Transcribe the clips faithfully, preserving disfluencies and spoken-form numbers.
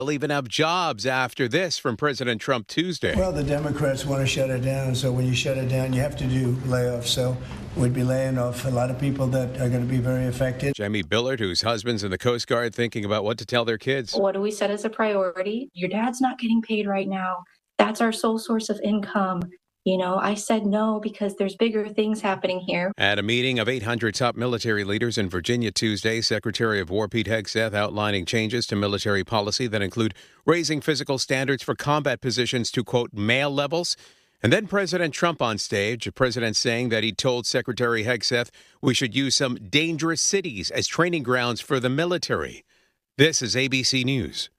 They'll even have jobs after this from President Trump Tuesday. Well, the Democrats want to shut it down, and so when you shut it down, you have to do layoffs. So we'd be laying off a lot of people that are going to be very affected. Jamie Billard, whose husband's in the Coast Guard, thinking about what to tell their kids. What do we set as a priority? Your dad's not getting paid right now. That's our sole source of income. You know, I said no because there's bigger things happening here. At a meeting of eight hundred top military leaders in Virginia Tuesday, Secretary of War Pete Hegseth outlining changes to military policy that include raising physical standards for combat positions to, quote, male levels. And then President Trump on stage, the president saying that he told Secretary Hegseth we should use some dangerous cities as training grounds for the military. This is A B C News.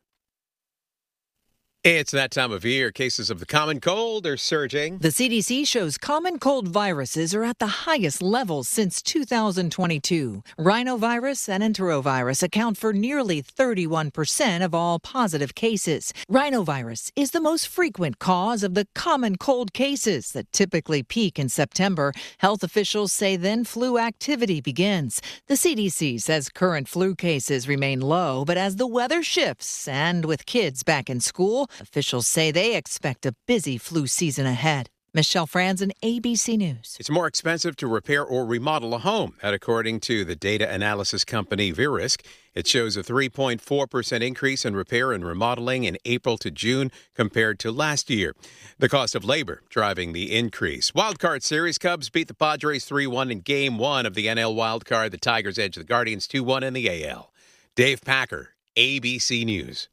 It's that time of year. Cases of the common cold are surging. The C D C shows common cold viruses are at the highest levels since two thousand twenty-two. Rhinovirus and enterovirus account for nearly thirty-one percent of all positive cases. Rhinovirus is the most frequent cause of the common cold cases that typically peak in September. Health officials say then flu activity begins. The C D C says current flu cases remain low, but as the weather shifts and with kids back in school, officials say they expect a busy flu season ahead. Michelle Franzen, A B C News. It's more expensive to repair or remodel a home. That according to the data analysis company Verisk. It shows a three point four percent increase in repair and remodeling in April to June compared to last year. The cost of labor driving the increase. Wildcard Series, Cubs beat the Padres three one in Game one of the N L Wildcard. The Tigers edge the Guardians two one in the A L. Dave Packer, A B C News.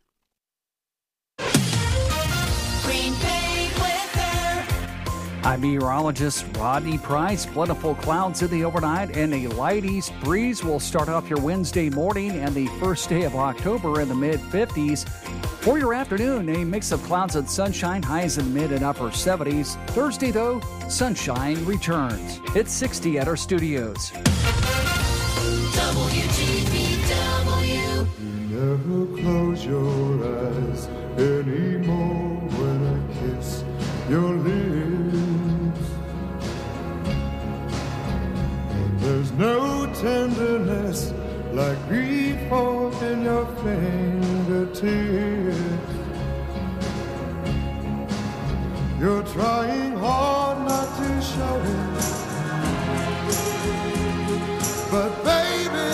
I'm meteorologist Rodney Price. Plentiful clouds in the overnight and a light east breeze will start off your Wednesday morning and the first day of October in the mid fifties. For your afternoon, a mix of clouds and sunshine, highs in the mid and upper seventies. Thursday, though, sunshine returns. It's sixty at our studios. W G B W. You never close your eyes anymore when I kiss your lips. And there's no tenderness like grief in your fingertips. You're trying hard not to show it, but baby,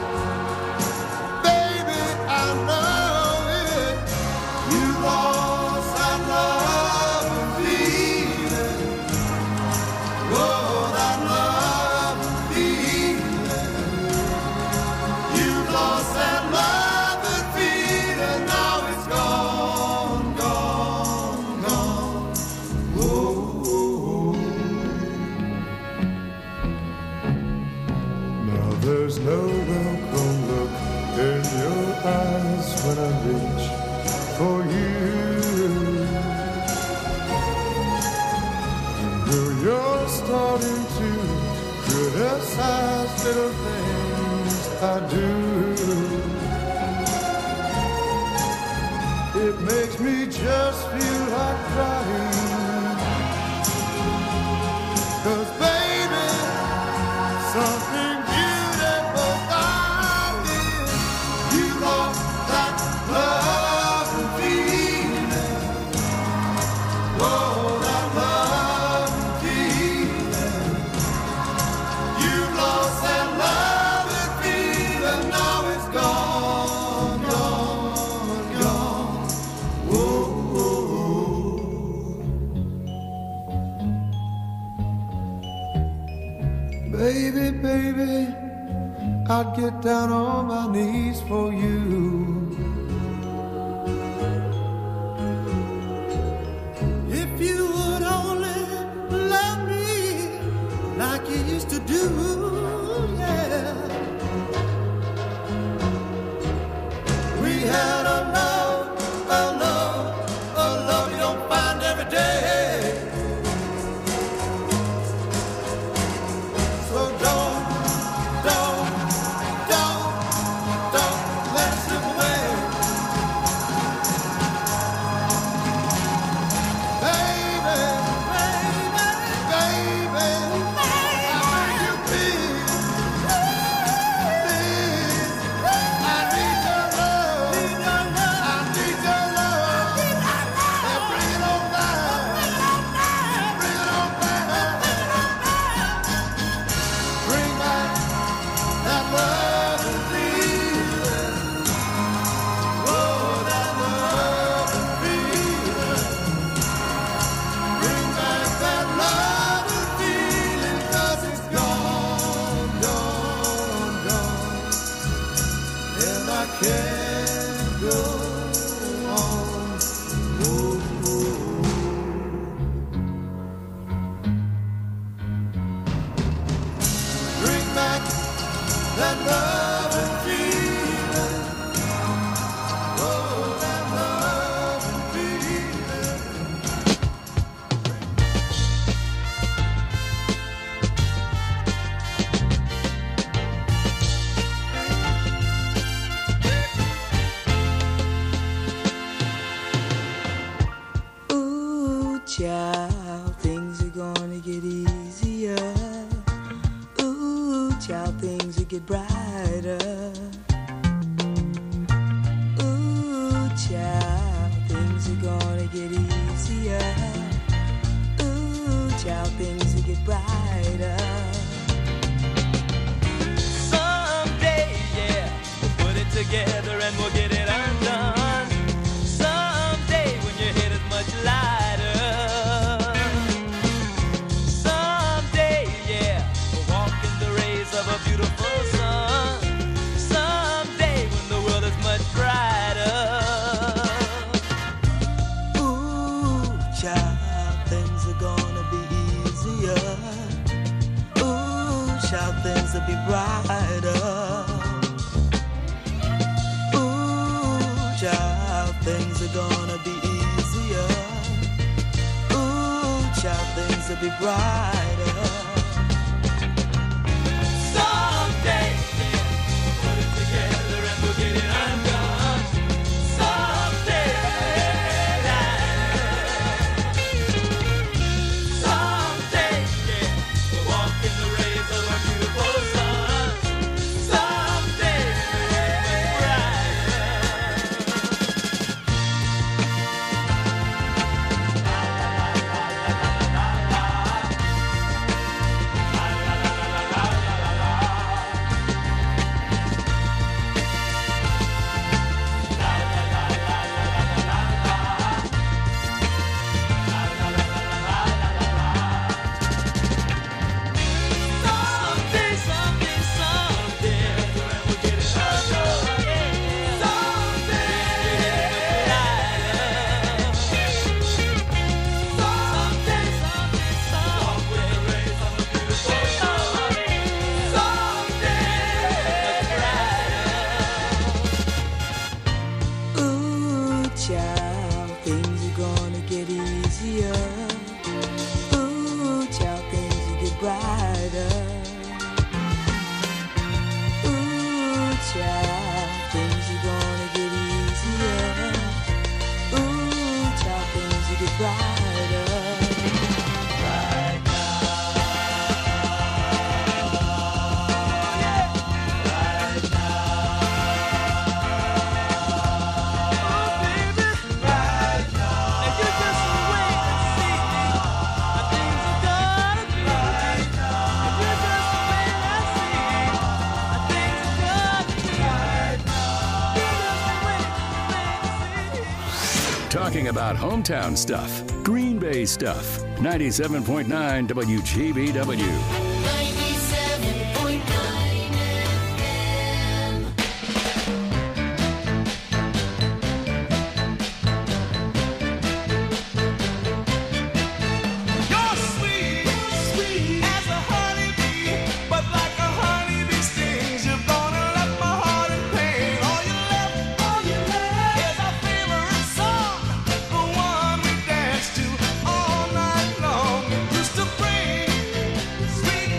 baby, I know it. You lost that love and feeling. Oh, that love and feeling. You lost that love and feeling. Now it's gone, gone, gone. Whoa. Now there's no welcome look in your eyes when I reach for you. Girl, you're starting to criticize little things I do. It makes me just feel like crying. 'Cause baby, something beautiful I did. You lost that love and feeling. Whoa, that love and feeling. You lost that love and feeling. Now it's gone, gone, gone. Whoa, whoa. Baby, baby, I'd get down on my knees for you. If you would only love me like you used to do, yeah. We had a love, a love, a love you don't find every day. So don't, don't, don't, don't let child, things are gonna get easier. Ooh, child, things will get brighter. Ooh, child, things are gonna get easier. Ooh, child, things will get brighter. Someday, yeah, we'll put it together and we'll get it undone. Someday, when your head is much lighter. Someday, yeah, we'll walk in the rays of a beautiful sun. Someday, when the world is much brighter. Ooh, child, things are gonna be easier. Ooh, child, things will be brighter. Ooh, child, things are gonna be easier. Ooh, child, things will be brighter. Someday, yeah, we'll put it together and we'll get it undone. Someday, someday, yeah, we'll walk in the rays of a beautiful sun. Someday, we'll be Someday, someday, someday, we'll get it undone. Someday, someday, someday, someday, someday. Ooh, child, things are gonna get easier. Ooh, child, things will get brighter. Ooh, child, things are gonna get easier. Ooh, child, things will get brighter. Right now. Yeah. Right now. Oh, baby. Right now. And you just wait and see how things are gonna be. Right now. And you just wait and see how things are gonna be. Right now. You just wait, wait and see. Talking about hometown stuff, Green Bay stuff. ninety-seven point nine W G B W. ninety-seven point nine F M. You're sweet, sweet as a honeybee, but like a honeybee stings, you're gonna let my heart in pain. All you left, all you left is our favorite song, the one we dance to all night long. It used to bring sweet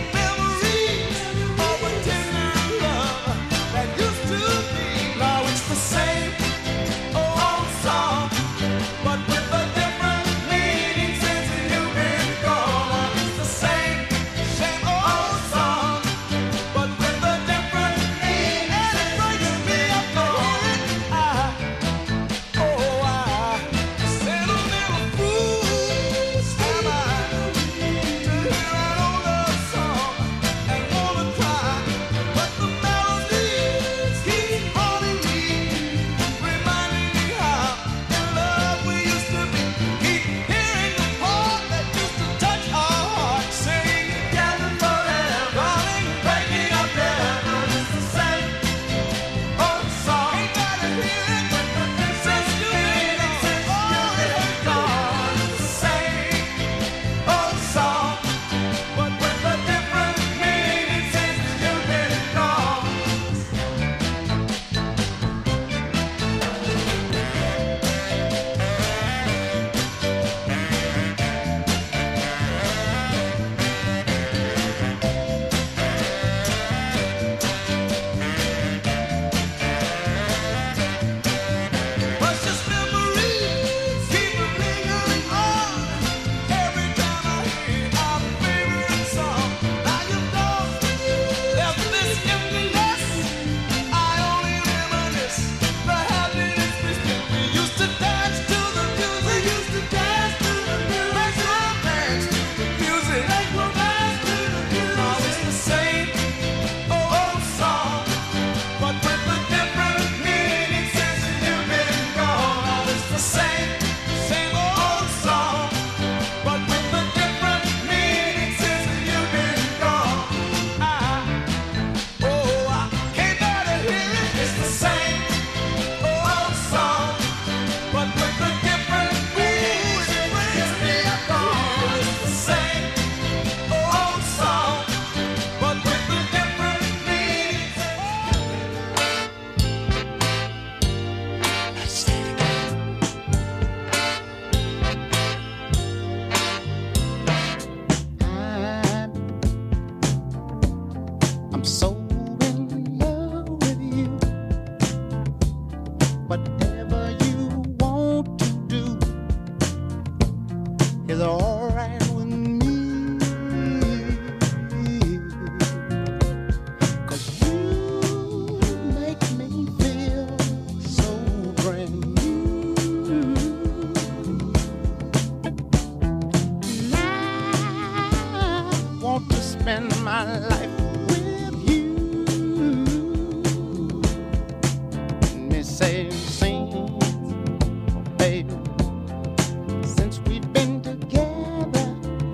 baby, since we've been together.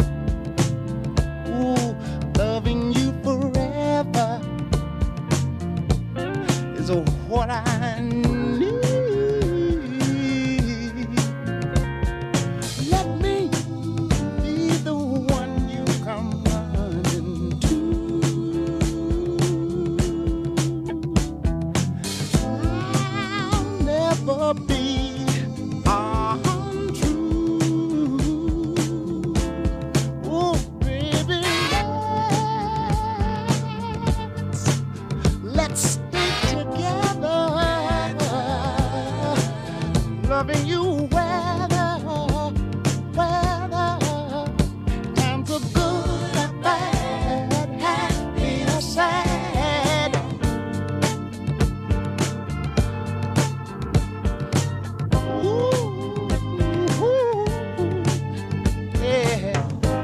Ooh, loving you forever is what I need. Let me be the one you come running to. I'll never be untrue. Oh, baby, let's, let's stay together. Loving you weather, weather. Times are good or bad, happy or sad. Ooh, ooh, yeah.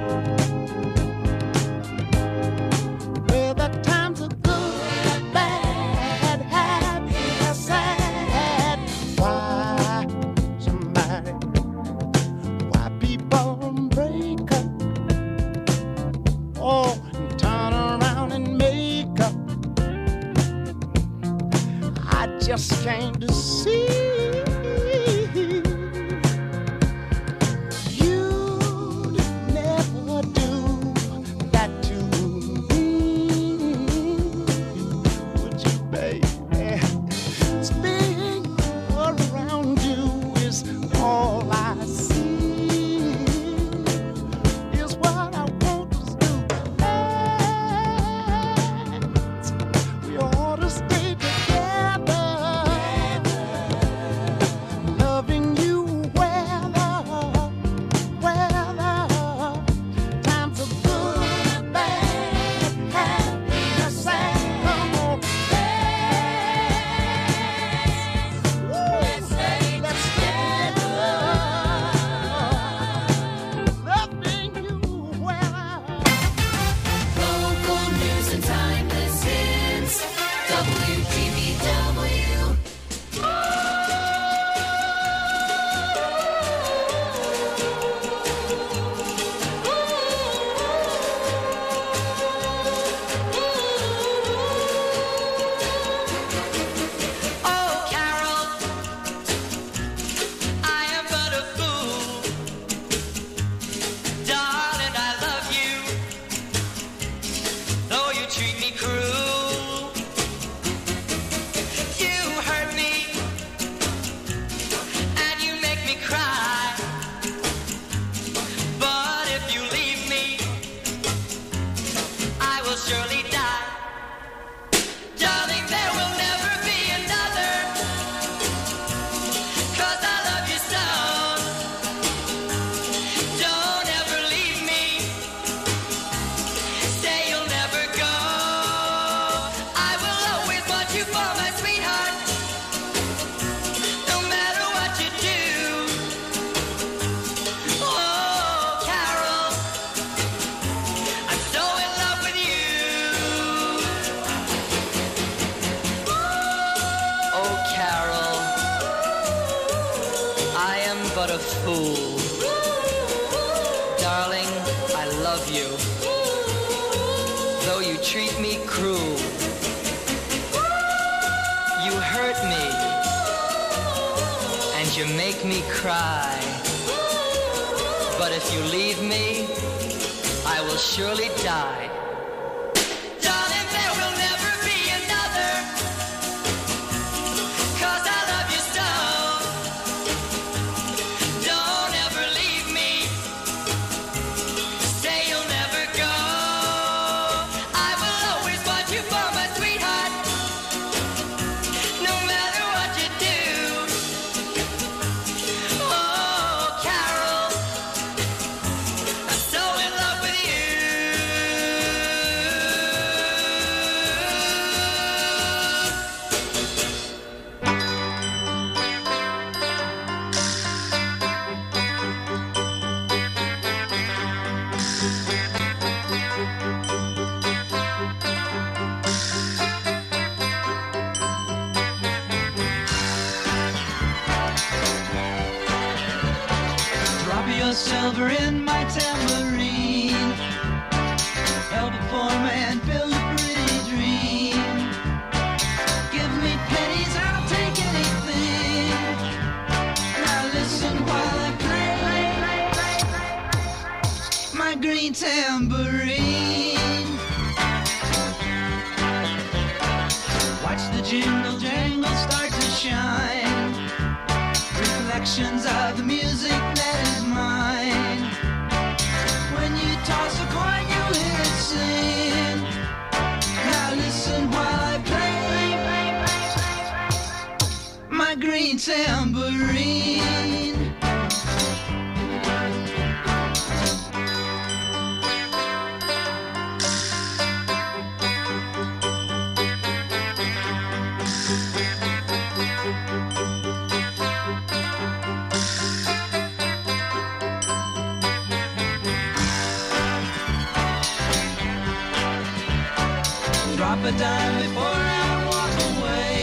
Whether times are good or bad, happy or sad. Why somebody, why people break up? Oh, and turn around and make up. I just came to see you'd never do that to me, would you, baby? Spinning around you is all I see, is what I want us to do. We ought to stay together, loving you weather, weather. Times are good, bad, happy or sad. Come on, let's stay together, loving you weather. Local news and timeless hits. W G B W. Oh, Carol, I am but a fool. Darling, I love you, though you treat me cruel. You hurt me, and you make me cry. But if you leave me, I will surely die. Darling, there will never be another, 'cause I love you so. Don't ever leave me, say you'll never go. I will always want you for my sweetheart, no matter what you do. Oh, Carol, I'm so in love with you. Oh, Carol, I am but a fool. Darling, I love you, though you treat me cruel. You hurt me, and you make me cry. But if you leave me, I will surely die. Darling, there will never be another, 'cause I love you so. Don't ever leave me, say you'll never go. I will always want you for my sweetheart, no matter what you do. Oh, Carol, I'm so in love with you. silver in my tambourine. Help a poor man build a pretty dream. Give me pennies, I'll take anything. Now listen while I play my green tambourine. Watch the jingle jangle start to shine. Reflections of the music that is mine. When you toss a coin, you hear it sing. Now listen while I play my green tambourine. Drop a dime before I walk away.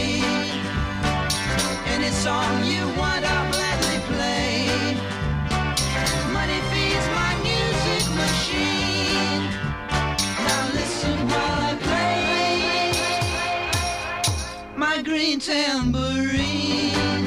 Any song you want, I'll gladly play. Money feeds my music machine. Now listen while I play my green tambourine.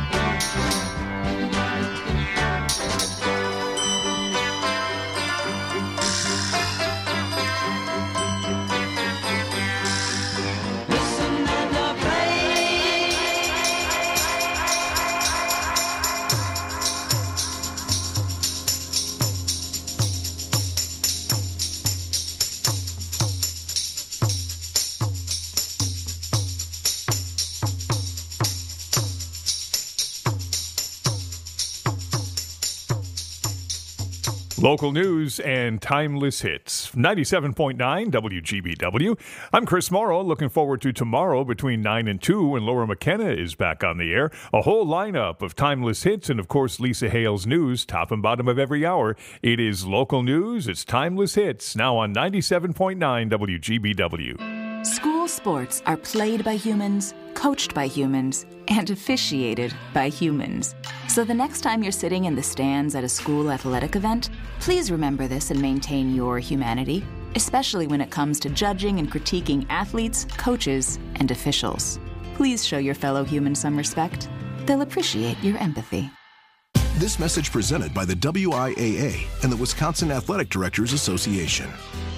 Local news and timeless hits. ninety-seven point nine W G B W. I'm Chris Morrow. Looking forward to tomorrow between nine and two when Laura McKenna is back on the air. A whole lineup of timeless hits and, of course, Lisa Hale's news, top and bottom of every hour. It is local news. It's timeless hits now on ninety-seven point nine W G B W. School sports are played by humans, coached by humans, and officiated by humans. So the next time you're sitting in the stands at a school athletic event, please remember this and maintain your humanity, especially when it comes to judging and critiquing athletes, coaches, and officials. Please show your fellow humans some respect. They'll appreciate your empathy. This message presented by the W I A A and the Wisconsin Athletic Directors Association.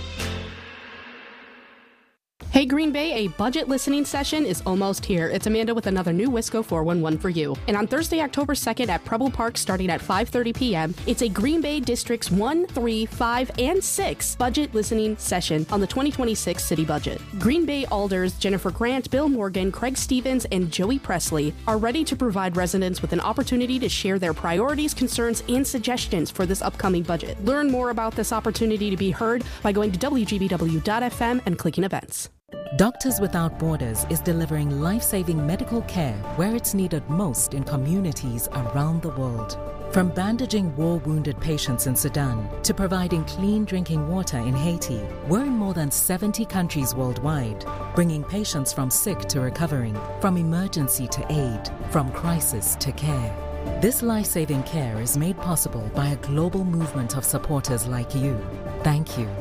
Hey Green Bay, a budget listening session is almost here. It's Amanda with another new Wisco four one one for you. And on Thursday, October second at Preble Park starting at five thirty p.m., it's a Green Bay Districts one, three, five, and six budget listening session on the twenty twenty-six city budget. Green Bay Alders Jennifer Grant, Bill Morgan, Craig Stevens, and Joey Presley are ready to provide residents with an opportunity to share their priorities, concerns, and suggestions for this upcoming budget. Learn more about this opportunity to be heard by going to W G B W dot F M and clicking events. Doctors Without Borders is delivering life-saving medical care where it's needed most in communities around the world. From bandaging war-wounded patients in Sudan to providing clean drinking water in Haiti, we're in more than seventy countries worldwide, bringing patients from sick to recovering, from emergency to aid, from crisis to care. This life-saving care is made possible by a global movement of supporters like you. Thank you.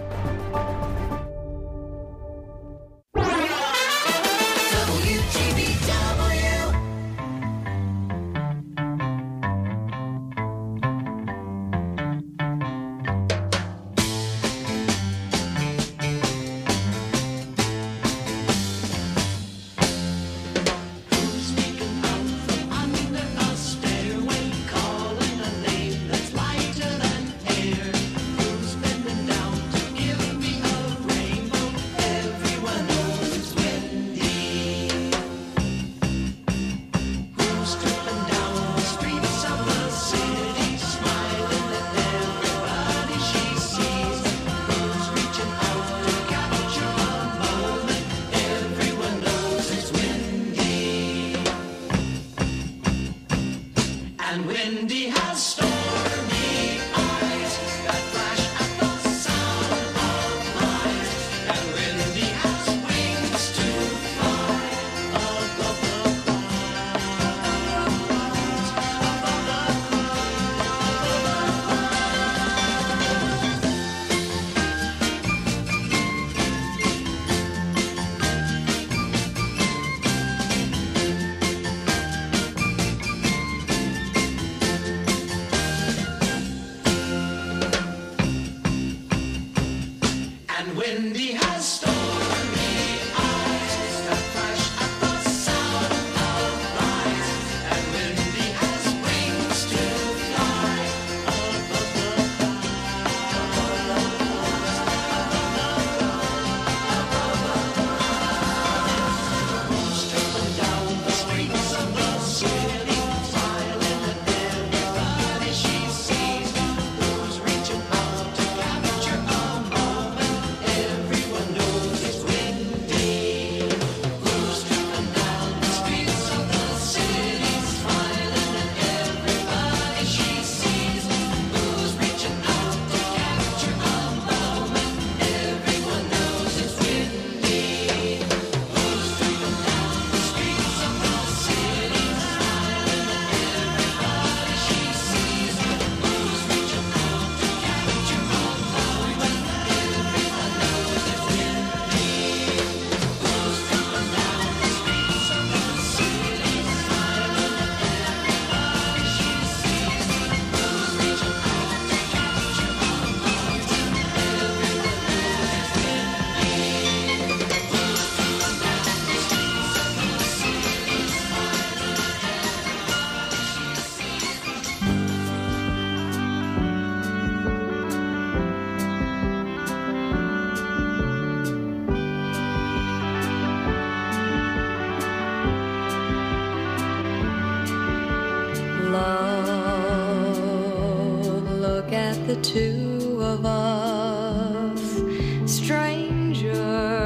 the two of us, strangers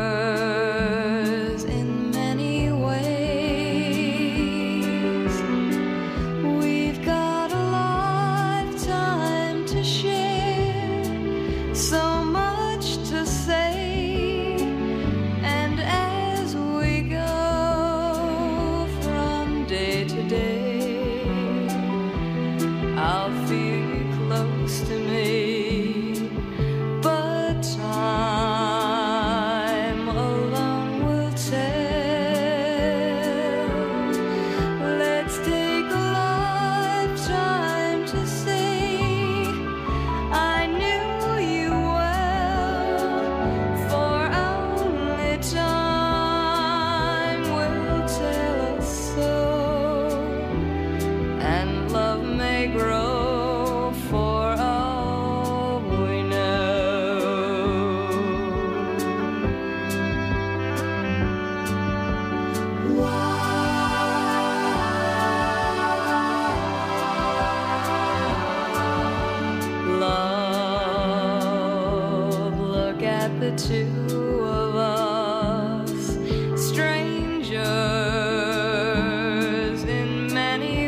in many ways. We've got a lifetime to share, so much to say, and as we go from day to day, I'll feel you close to me, but time alone will tell. Let's take a lifetime to say I knew you well, for only time will tell us so, and love may grow for all we know. Love, look at the two of us, strangers in many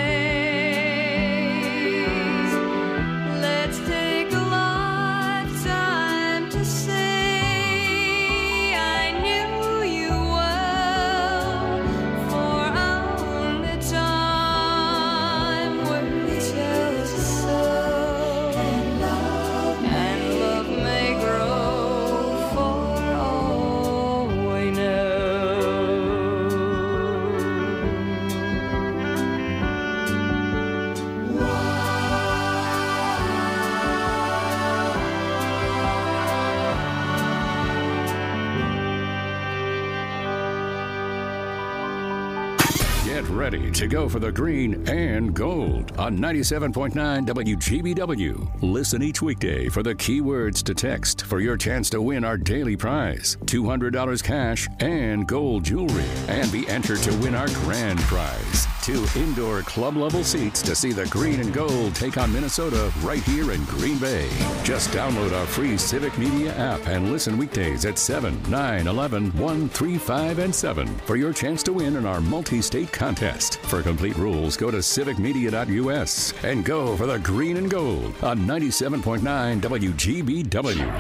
ways. Let's take a lifetime to say I knew you well, for only time will tell us so, and love may grow for all we know. Get ready to go for the green and gold on ninety-seven point nine W G B W. Listen each weekday for the keywords to text for your chance to win our daily prize, two hundred dollars cash and gold jewelry, and be entered to win our grand prize, two indoor club-level seats to see the green and gold take on Minnesota right here in Green Bay. Just download our free Civic Media app and listen weekdays at seven, nine, eleven, one, three, five, and seven for your chance to win in our multi-state contest. For complete rules, go to civic media dot U S and go for the green and gold on ninety-seven point nine W G B W.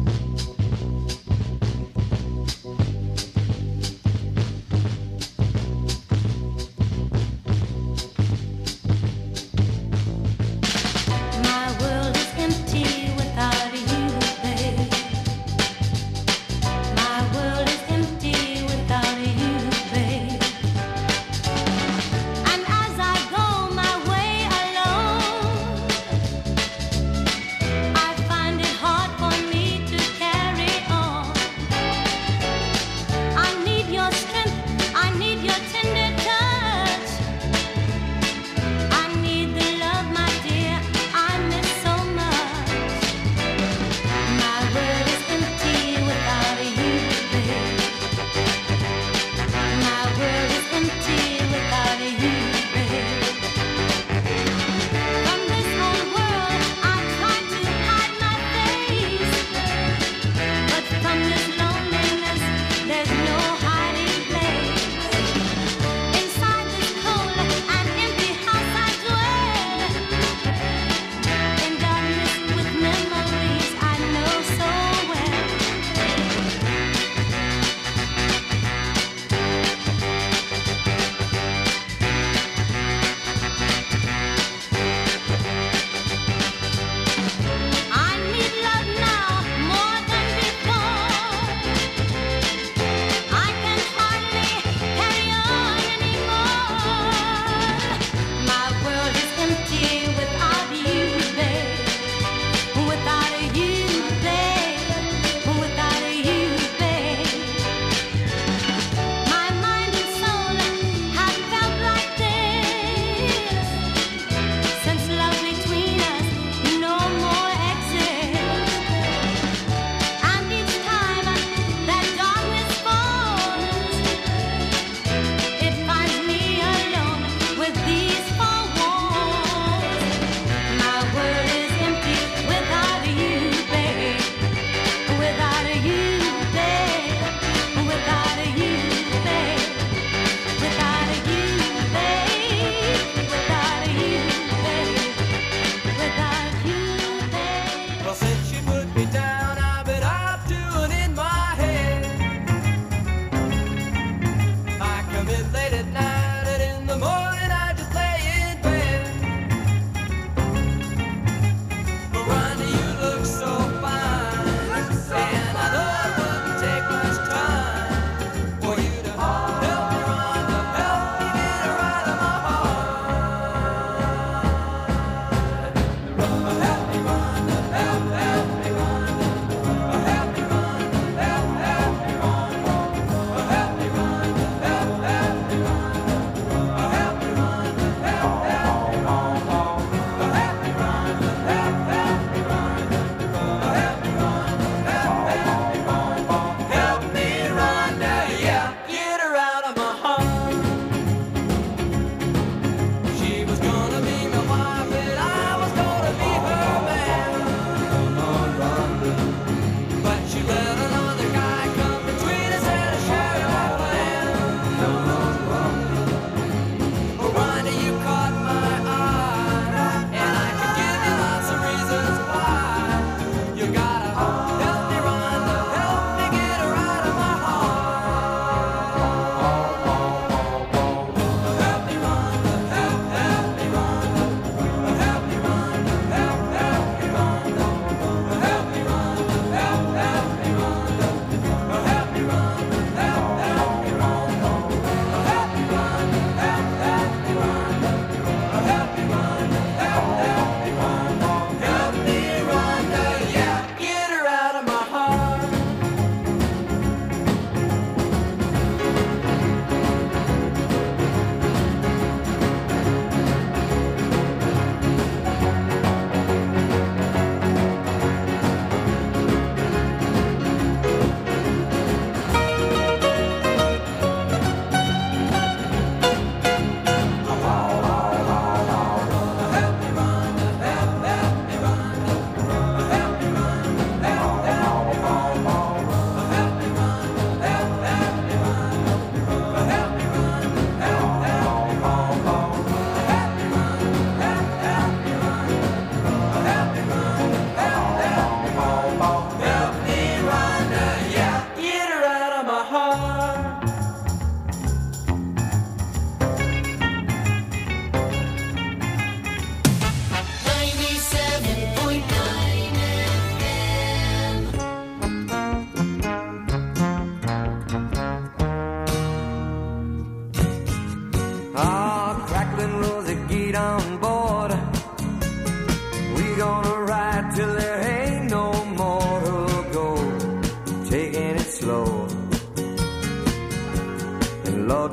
My world is empty without you, babe. My world is empty without you, babe. And as I go my way alone, I find it hard for me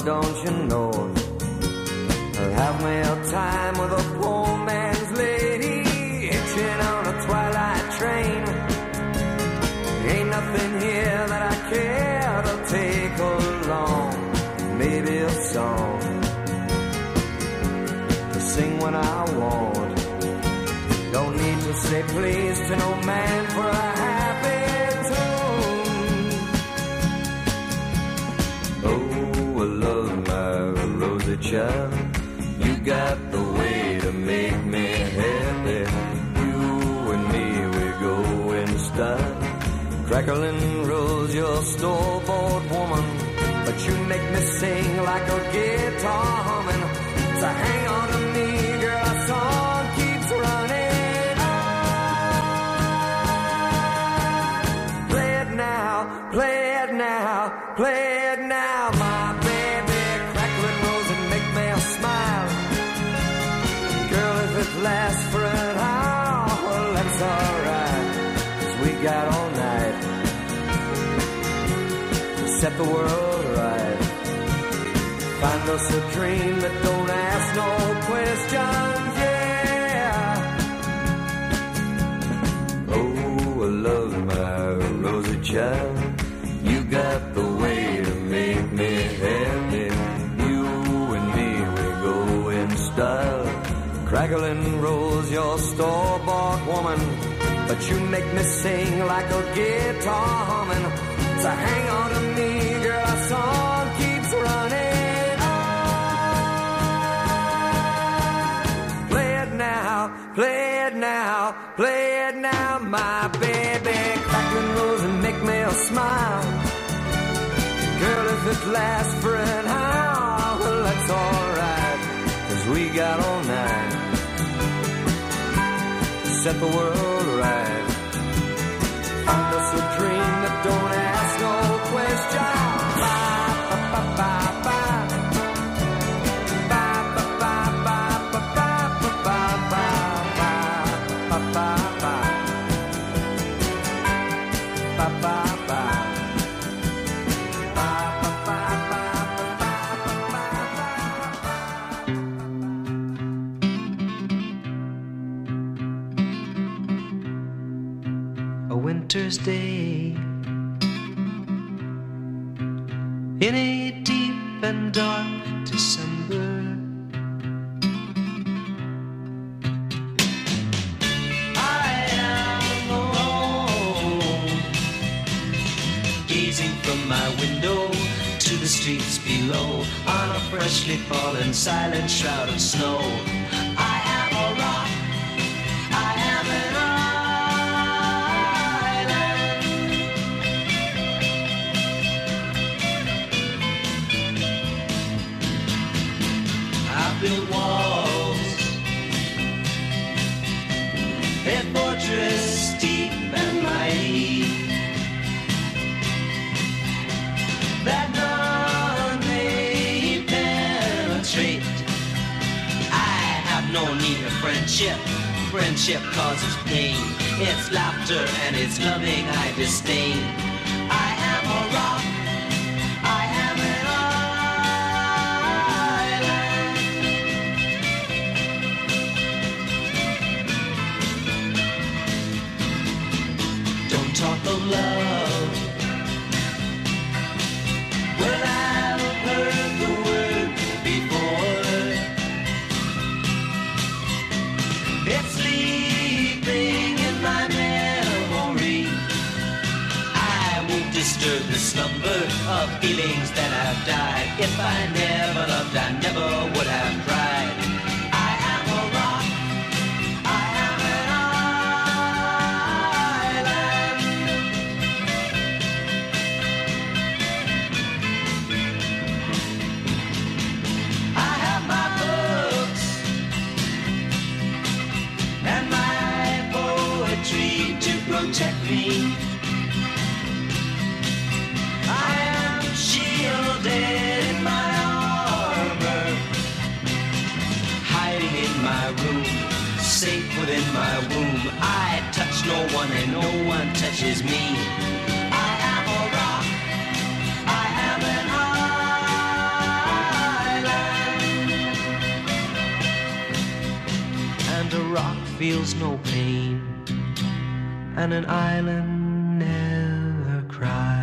don't you know? I'll have me a time with a poor man's lady, hitching on a twilight train. Ain't nothing here that I care to take along. Maybe a song to sing when I want. Don't need to say please to no man for a happy tune. Oh, I love my rosy child. You got the way to make me happy. You and me, we go in style. Crackling rose, your store-bought woman, but you make me sing like a guitar humming. So hang on to me, girl, our song keeps running on. Play it now, play it now, play it now, my baby. Crackling rose and make me smile. Girl, if it lasts for an hour, well, that's alright, 'cause we got all night to set the world right. Find us a dream that don't ask no questions, yeah. Oh, I love my rosy child. You got the way to make me happy. You and me, we go in style. Crackling rose, your store-bought woman, but you make me sing like a guitar humming. So hang on to me, girl, our song keeps running on. Play it now, play it now, play it now, my baby. Crackling rose and make me a smile. Girl, if it lasts for an hour, well, that's alright, 'cause we got all night to set the world right. Find us a dream that don't ask no questions. Bye, bye, bye, bye, bye. Bye, bye, bye, bye, bye, bye, bye, bye, bye, bye, bye, bye. Bye, bye, bye. Winter's day in a deep and dark December. I am alone, gazing from my window to the streets below on a freshly fallen silent shroud of snow. I am a rock, I am an build walls, a fortress deep and mighty, that none may penetrate. I have no need of friendship. Friendship causes pain. It's laughter and it's loving I disdain. I am a rock, I am an talk of love. Well, I've heard the word before. It's sleeping in my memory. I won't disturb the slumber of feelings that have died. If I never loved, I never would have tried. I am a rock, I am an protect me. I am shielded in my armor, hiding in my room, safe within my womb. I touch no one and no one touches me. I am a rock, I am an island. and a rock feels no pain, and an island never cries.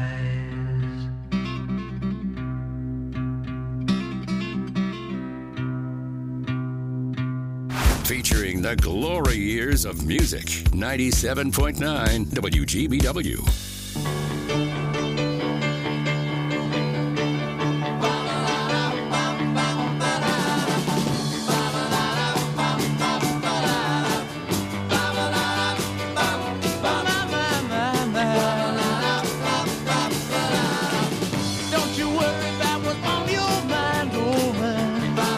Featuring the glory years of music. ninety-seven point nine W G B W. Don't you worry about what's on your mind, oh man.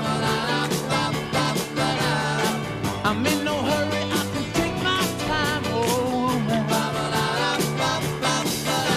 I'm in no hurry, I can take my time, oh man.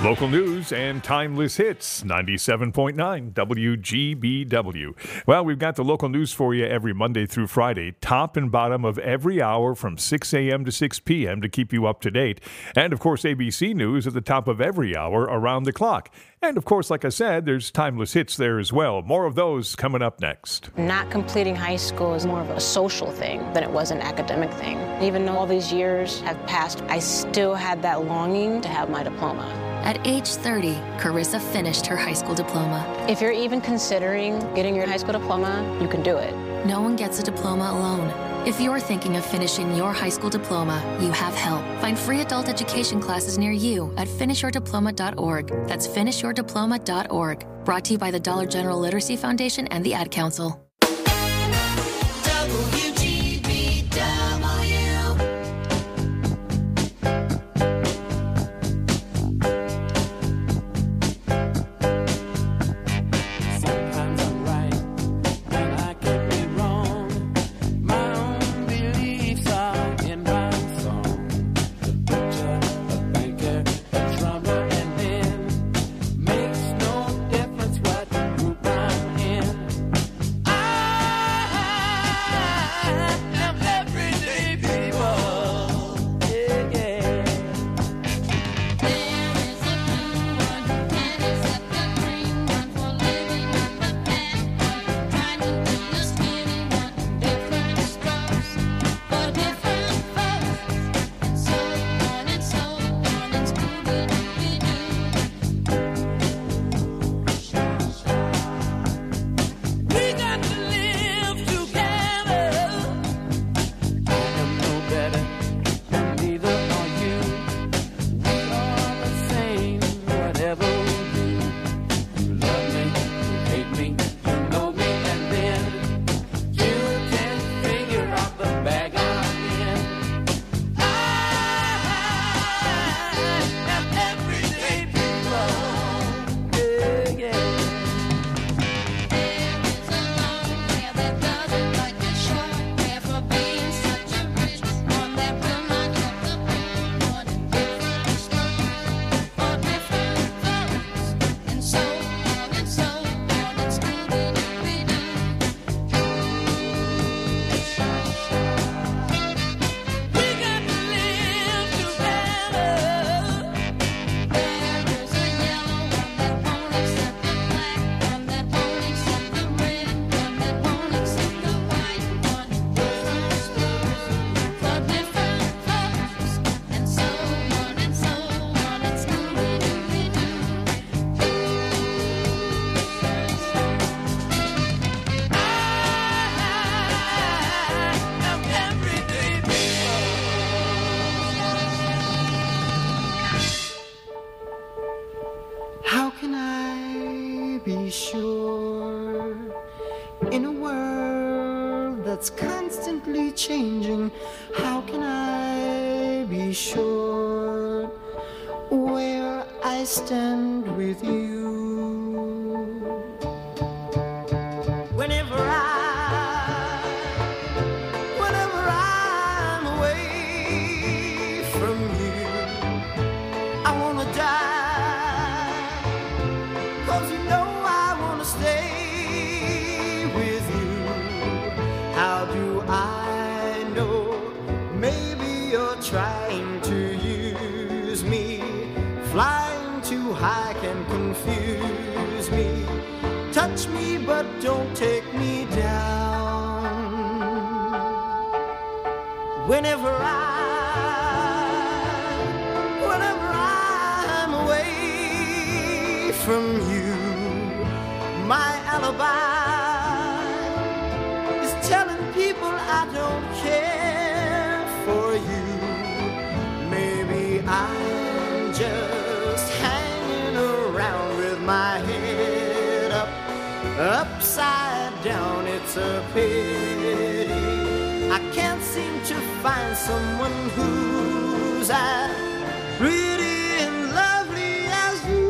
Local news and timeless hits, ninety-seven point nine W G B W. Well, we've got the local news for you every Monday through Friday, top and bottom of every hour from six a.m. to six p.m. to keep you up to date. And, of course, A B C News at the top of every hour around the clock. And, of course, like I said, there's timeless hits there as well. More of those coming up next. Not completing high school is more of a social thing than it was an academic thing. Even though all these years have passed, I still had that longing to have my diploma. At age thirty, Carissa finished her high school diploma. If you're even considering getting your high school diploma, you can do it. No one gets a diploma alone. If you're thinking of finishing your high school diploma, you have help. Find free adult education classes near you at finish your diploma dot org. That's finish your diploma dot org. Brought to you by the Dollar General Literacy Foundation and the Ad Council. W G B W. Sometimes I'm right and I can be wrong. My own beliefs are in my song. The butcher, the banker, the drummer, and then makes no difference what group I'm in. sure in a world that's constantly changing, how can I be sure where I stand with you? Whenever I, whenever I'm away from you, I wanna die, 'cause you know I wanna stay with you. How do I know? Maybe you're trying to use me. Flying too high can confuse me. Touch me but don't take me down. Whenever I, whenever I'm away from you, my alibi is telling people I don't care for you. Maybe I'm just hanging around with my head up, upside down. It's a pity I can't seem to find someone who's as pretty and lovely as you.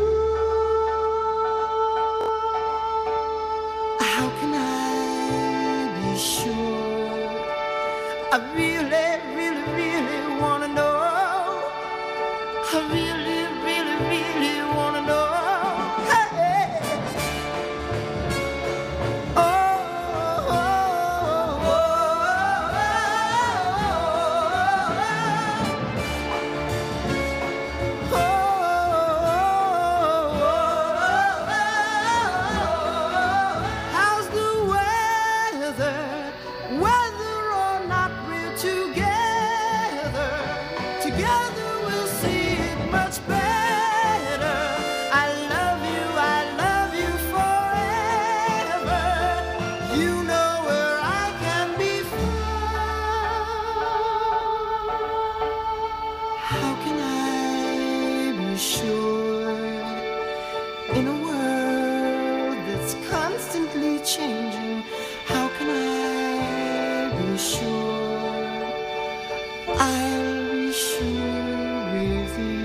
How can I be sure? I really, really, really wanna know. I really, really, really I'm sure with you.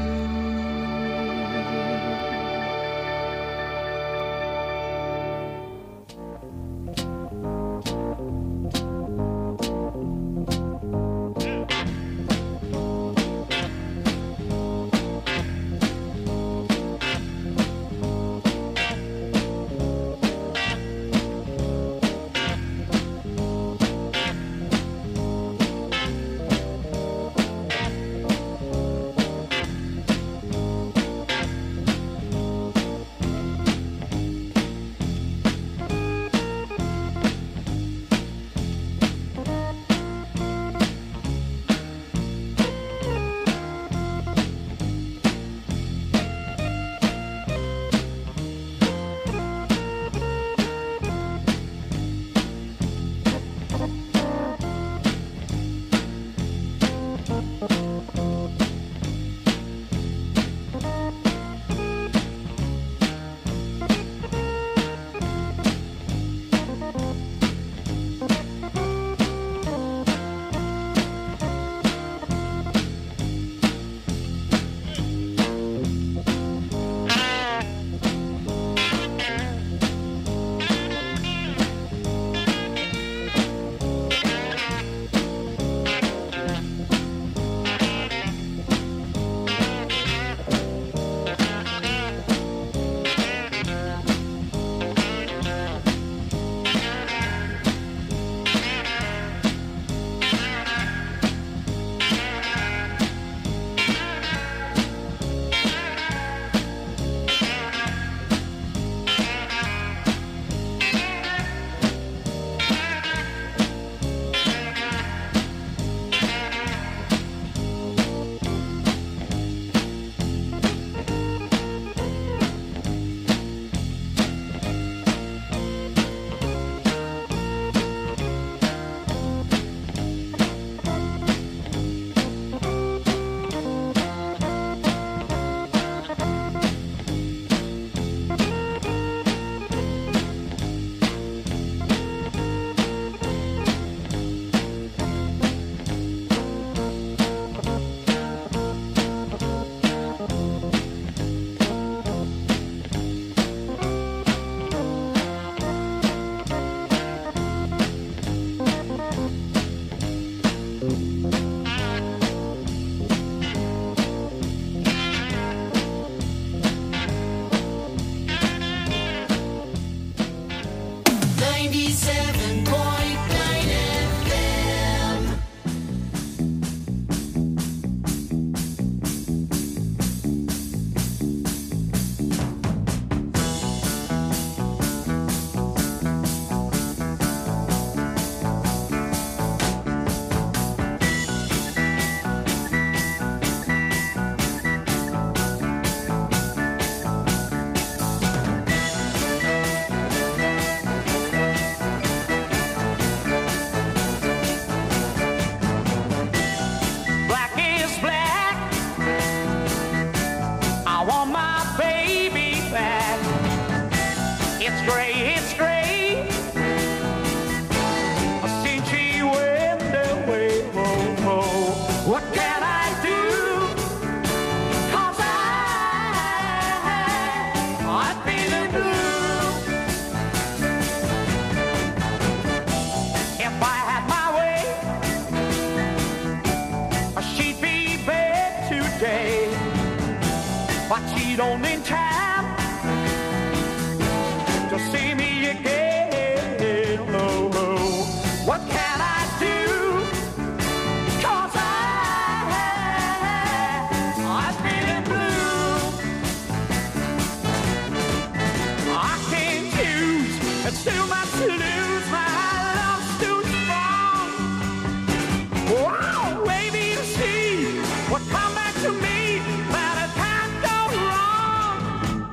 ninety-seven point nine F M. Black is black. I want my baby back. It's gray, it's gray. Since she went away, oh, oh. What can I do? 'Cause I, I'm feeling blue. If I had my way, she'd be back today, but she don't in time to see me again. Oh, oh. What can I do? 'Cause I, I'm feeling blue. I can't choose, it's too much to lose. My love's too strong. Wow, baby, you see what come back to me, but it can't go wrong.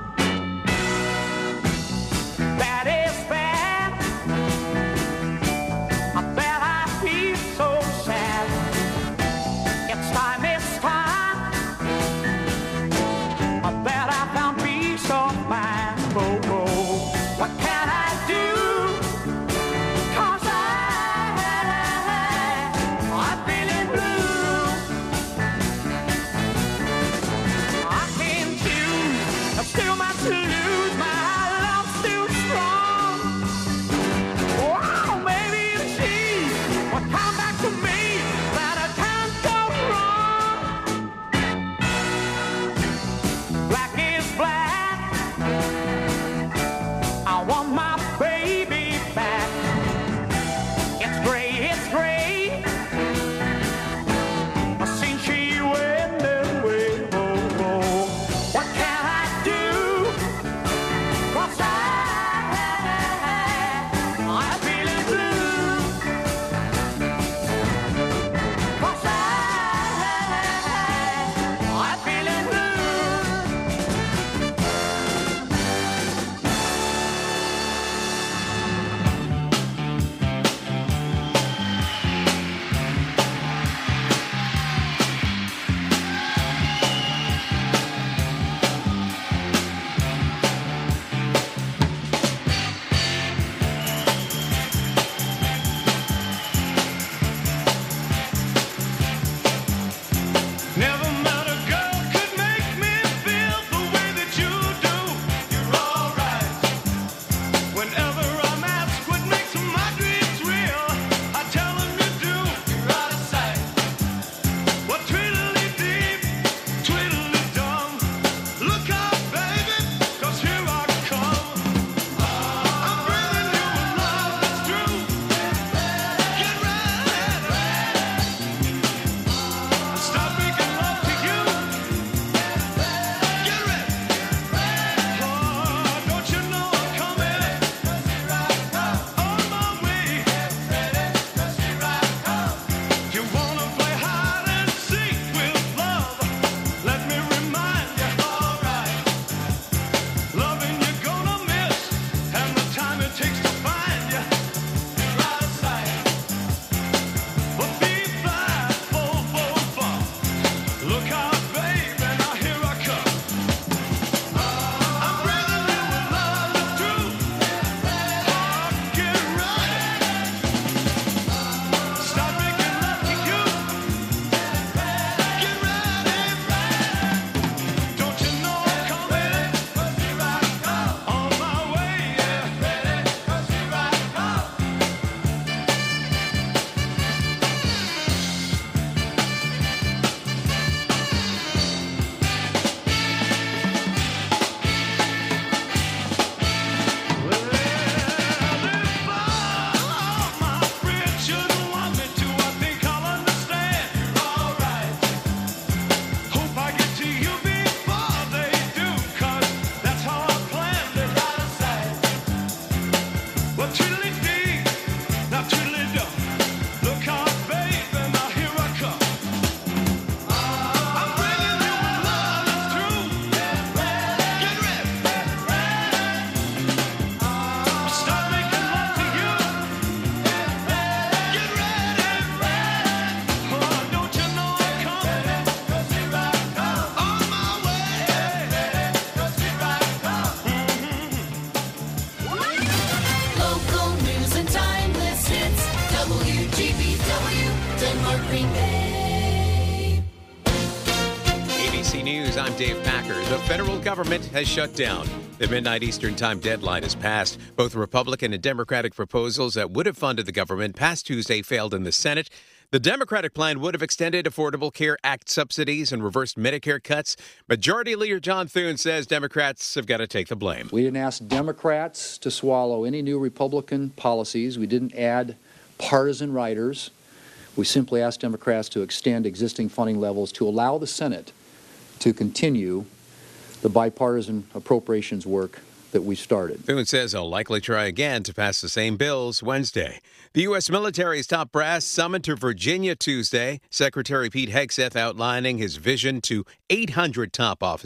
Green Bay. A B C News, I'm Dave Packer. The federal government has shut down. The midnight Eastern Time deadline has passed. Both Republican and Democratic proposals that would have funded the government past Tuesday failed in the Senate. The Democratic plan would have extended Affordable Care Act subsidies and reversed Medicare cuts. Majority Leader John Thune says Democrats have got to take the blame. We didn't ask Democrats to swallow any new Republican policies. We didn't add partisan riders. We simply asked Democrats to extend existing funding levels to allow the Senate to continue the bipartisan appropriations work that we started. Thune says he'll likely try again to pass the same bills Wednesday. The U S military's top brass summoned to Virginia Tuesday. Secretary Pete Hegseth outlining his vision to eight hundred top officers.